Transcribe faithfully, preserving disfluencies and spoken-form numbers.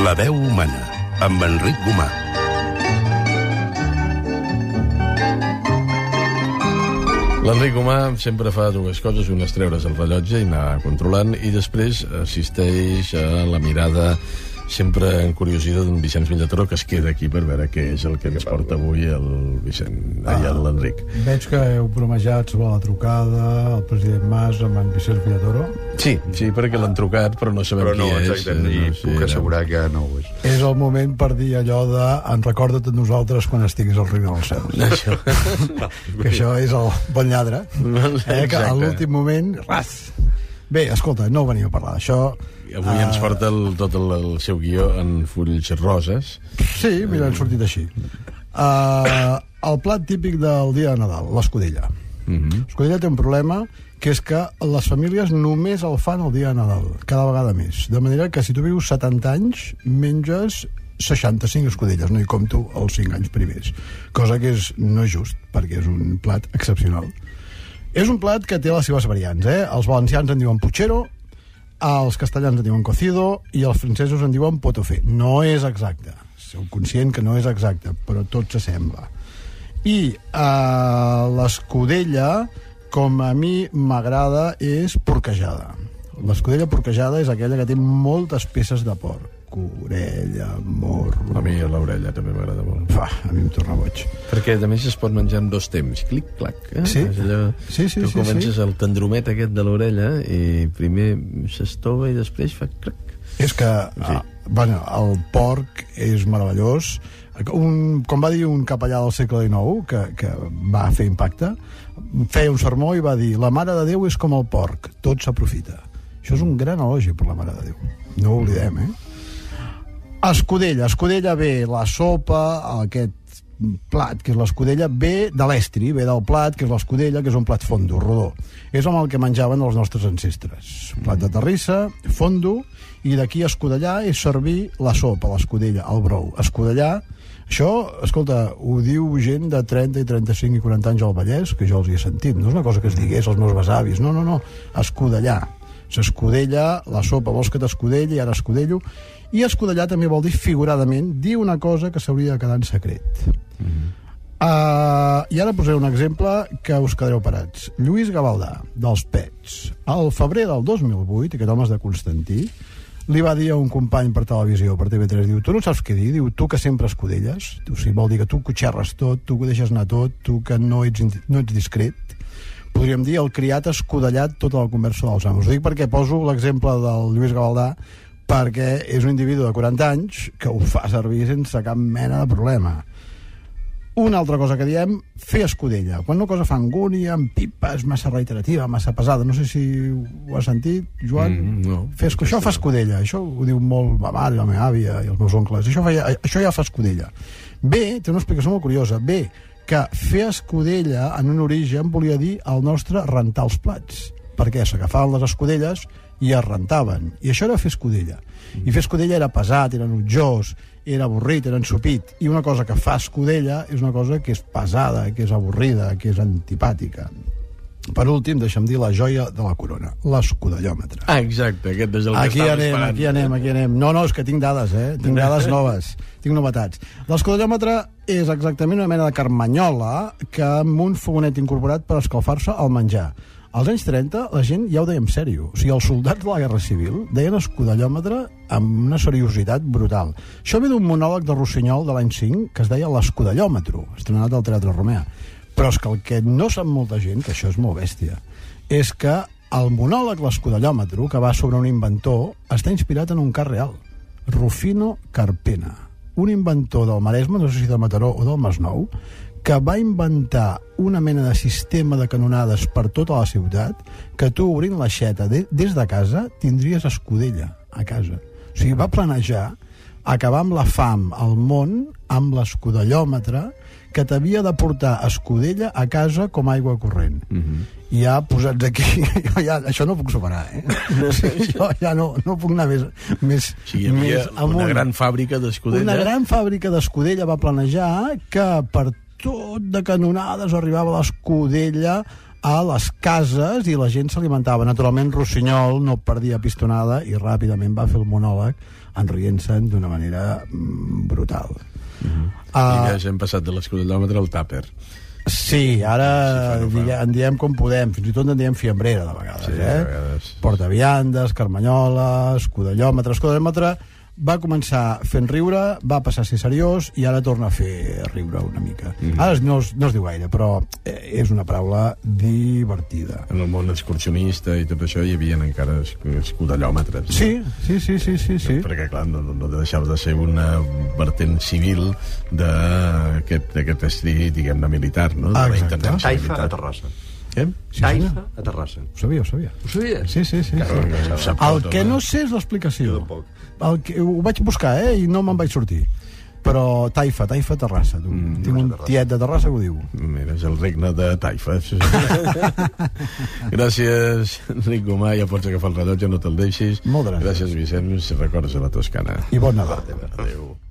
La veu humana, amb Enric Gomà. L'Enric Gomà sempre fa dues coses, una és treure's el rellotge i anar controlant, i després assisteix a la mirada sempre encuriosida d'un Vicenç Villatoro, que es queda aquí per veure què és el que ens porta avui el Vicent, ah, l'Enric. Veig que heu bromejat sobre la trucada al president Mas amb en Vicenç Villatoro. Sí, sí, perquè l'han trucat, però no sabem però no, qui és. Exacte, i no, sí, puc assegurar que no ho és. És el moment per dir allò de en recorda't de nosaltres quan estiguis al regne dels cels. Això. Que això és el bon lladre. Eh, que a l'últim moment, ras. Bé, escolta, no veniu a parlar d'això. Avui ens porta el, tot el, el seu guió en fulls roses. Sí, mira, han sortit així. Uh, el plat típic del dia de Nadal, l'escudella. Uh-huh. L'escudella té un problema, que és que les famílies només el fan el dia de Nadal, cada vegada més. De manera que si tu vius setanta anys, menges seixanta-cinc escudelles, no hi compto els cinc anys primers. Cosa que és, no és just, perquè és un plat excepcional. És un plat que té les seves variants, eh? Els valencians en diuen puchero, els castellans en diuen cocido i els francesos en diuen pot-au-feu. No és exacte, sou conscient que no és exacte, però tot s'assembla. I eh, l'escudella, com a mi m'agrada, és porquejada. L'escudella porquejada és aquella que té moltes peces de porc. Orella, morro... A mi l'orella també m'agrada molt. Fa, a mi em torna boig. Perquè, a més, es pot menjar en dos temps. Clic-clac. Eh? Sí. És allò... Sí, sí, tu sí, comences sí. el tendromet aquest de l'orella i primer s'estova i després fa clac. És que, Sí. ah, bueno, el porc és meravellós. Un, com va dir un capellà del segle dinou, que, que va fer impacte, feia un sermó i va dir: la Mare de Déu és com el porc, tot s'aprofita. Això és un gran elogi per la Mare de Déu. No ho oblidem, eh? Escudella. Escudella ve la sopa, aquest plat, que és l'escudella, ve de l'estri, ve del plat, que és l'escudella, que és un plat fondo, rodó. És amb el que menjaven els nostres ancestres. Un plat de terrissa, fondo, i d'aquí escudellar és servir la sopa, l'escudella, el brou. Escudellar, això, escolta, ho diu gent de trenta i trenta-cinc i quaranta anys al Vallès, que jo els hi he sentit. No és una cosa que es digués als meus besavis. No, no, no. Escudellar. S'escudella, la sopa, vols que t'escudelli, ara escudello. I escudellar també vol dir, figuradament, dir una cosa que s'hauria de quedar en secret. Mm-hmm. Uh, I ara posaré un exemple que us quedareu parats. Lluís Gavaldà, dels Pets. Al febrer del dos mil vuit, aquest home és de Constantí, li va dir a un company per televisió, per T V tres, diu, tu no saps què dir? Diu, tu que sempre escudelles. O sigui, vol dir que tu cotxerres tot, tu que deixes anar tot, tu que no ets, no ets discret. Podríem dir, el criat ha escudellat tota la conversa dels amos. Ho dic perquè poso l'exemple del Lluís Gavaldà, perquè és un individu de quaranta anys que ho fa servir sense cap mena de problema. Una altra cosa que diem, fer escudella. Quan una cosa fa angúnia, amb pipes, massa reiterativa, massa pesada, no sé si ho has sentit, Joan? Mm, no. Fer escu... Això fa escudella, això ho diu molt ma mare, la meva àvia i els meus oncles. Això, fa... això ja fa escudella. Bé, té una explicació molt curiosa, bé, que fer escudella en un origen volia dir el nostre rentar els plats, perquè s'agafaven les escudelles i es rentaven, i això era fer escudella. I fer escudella era pesat, era enutjós, era avorrit, era ensupit, i una cosa que fa escudella és una cosa que és pesada, que és avorrida, que és antipàtica. Per últim, deixa'm dir la joia de la corona, l'escudellòmetre. Ah, exacte, aquest és el que Aquí estava anem, esperant. aquí anem, aquí anem. No, no, és que tinc dades, eh? Tinc dades noves, tinc novetats. L'escudellòmetre és exactament una mena de carmanyola que amb un fogonet incorporat per escalfar-se al menjar. Als anys trenta la gent ja ho deia en sèrio. O sigui, els soldats de la Guerra Civil deien escudellòmetre amb una seriositat brutal. Això ve d'un monòleg de Rossinyol de l'any cinc que es deia l'escudellòmetre, estrenat al Teatre Romea. Però és que el que no sap molta gent, que això és molt bèstia, és que el monòleg l'escudellòmetre, que va sobre un inventor, està inspirat en un cas real. Rufino Carpena, un inventor del Maresme, no sé si de Mataró o del Masnou, que va inventar una mena de sistema de canonades per tota la ciutat, que tu, obrint l'aixeta de, des de casa, tindries escudella a casa. O sigui, va planejar acabar amb la fam al món amb l'escudellòmetre, que t'havia de portar escudella a casa com aigua corrent. Mm-hmm. I ja posats aquí, jo ja, això no puc superar, eh? Jo ja no, no puc anar més, més, O sigui, hi havia més amunt. una gran fàbrica d'escudella. Una gran fàbrica d'escudella va planejar que per tot de canonades arribava l'escudella a les cases i la gent s'alimentava. Naturalment, Rossinyol no perdia pistonada i ràpidament va fer el monòleg enrient-se'n d'una manera mm, brutal. Mm-hmm. Uh, I ja hem passat de l'escudellòmetre al tàper. Sí, ara sí, di en diem com podem, fins i tot en diem fiambrera de vegades, sí, eh? De vegades. Portaviandes, carmanyola, escudellòmetre. Escudellòmetre va començar fent riure, va passar a ser seriós i ara torna a fer riure una mica. Mm. Ara no es, no es diu gaire, però és una paraula divertida. En el món excursionista i tot això hi havia encara escudellòmetres. Sí, no? sí, sí, sí, sí, sí. Perquè, clar, no, no deixava de ser una vertent civil d'aquest estri, diguem-ne, militar, no? Ah, exacte. Taifa a Terrassa. Què? Sí, Taifa a Terrassa. Ho sabia, ho sabia. Ho sabies? Sí, sí, sí. Claro, sí. sí. El que no sé és l'explicació. El que, ho vaig buscar, eh, i no me'n vaig sortir. Però Taifa, Taifa, Terrassa. Tu. Mm, Tinc un tiet de Terrassa que ho diu. Mira, és el regne de Taifa. Gràcies, Enric Gomà. Ja pots agafar el rellotge, no te'l deixis. Molt gràcies. Gràcies, Vicenç. Records a la Toscana. I bon Nadal. Adéu.